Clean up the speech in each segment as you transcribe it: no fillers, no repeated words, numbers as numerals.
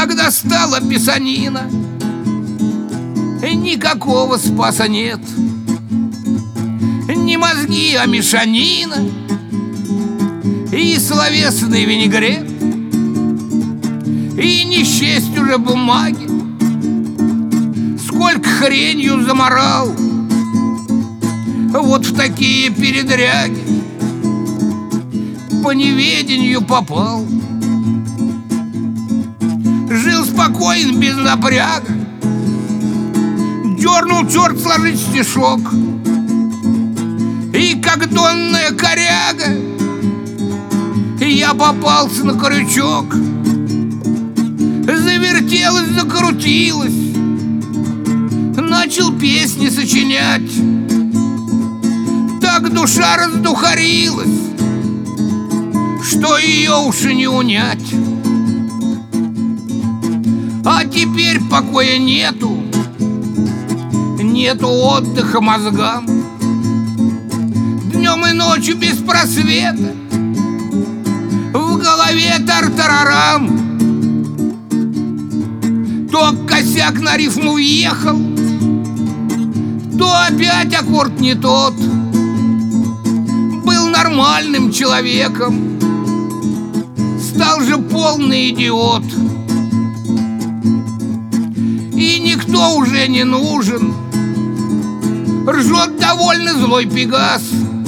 когда стала писанина, никакого спаса нет. Не мозги, а мешанина и словесный винегрет. И не счесть уже бумаги, сколько хренью заморал. Вот в такие передряги по неведению попал. Жил спокоен, без напряга, дернул черт сложить стишок. И как донная коряга я попался на крючок. Завертелась, закрутилась, начал песни сочинять. Так душа раздухарилась, что ее уж и не унять. А теперь покоя нету, нету отдыха мозгам. Днем и ночью без просвета, в голове тартарарам. То косяк на рифму въехал, то опять аккорд не тот. Был нормальным человеком, стал же полный идиот. И никто уже не нужен, ржет довольно злой Пегас.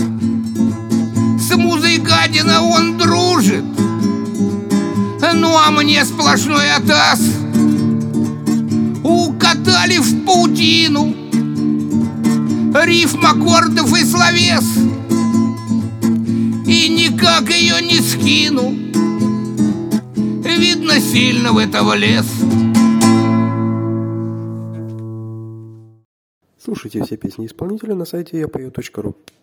С музой гадина он дружит, ну а мне сплошной атас. Укатали в паутину рифм, аккордов и словес, и никак ее не скину. Видно, сильно в это влез. Слушайте все песни исполнителя на сайте yapayot.ru.